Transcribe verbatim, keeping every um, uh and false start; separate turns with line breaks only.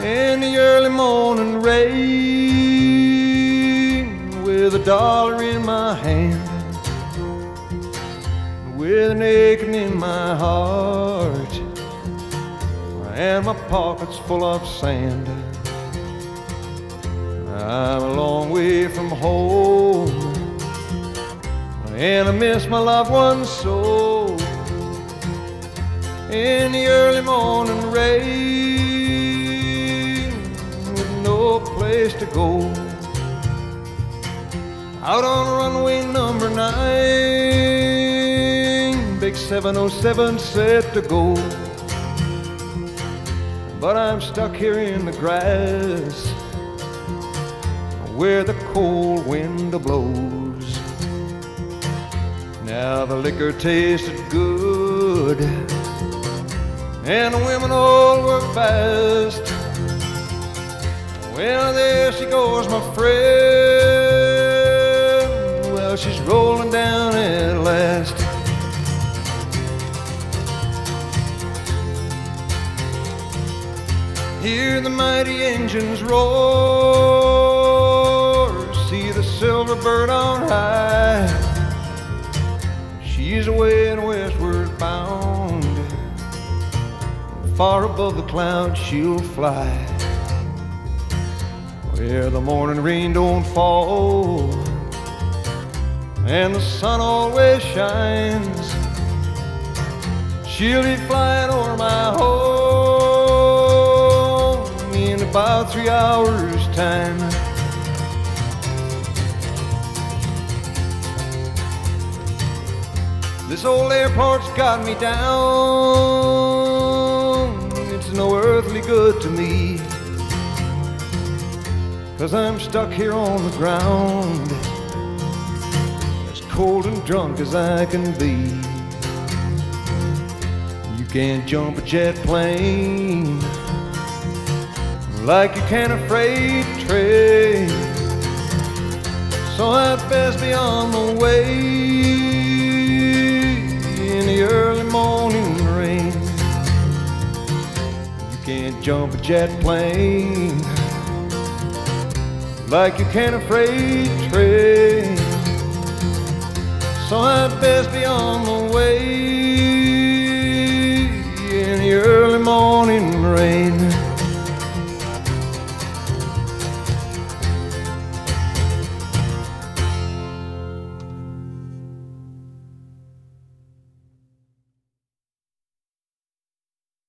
in the early morning rain, with a dollar in my hand, with an aching in my heart, and my pockets full of sand. I'm a long way from home, and I miss my loved ones so. In the early morning rain, with no place to go, out on runway number nine, big seven oh seven set to go. But I'm stuck here in the grass, where the cold wind blows. Now the liquor tasted good, and the women all were fast. Well, there she goes, my friend. Well, she's rolling down at last. Hear the mighty engines roar, see the silver bird on high. She's away and westward bound, far above the clouds she'll fly, where the morning rain don't fall and the sun always shines. She'll be flying over my home in about three hours' time. This old airport's got me down, it's no earthly good to me, 'cause I'm stuck here on the ground, as cold and drunk as I can be. You can't jump a jet plane like you can a freight train, so I'd best be on the way in the early morning rain. You can't jump a jet plane like you can a freight train, so I'd best be on the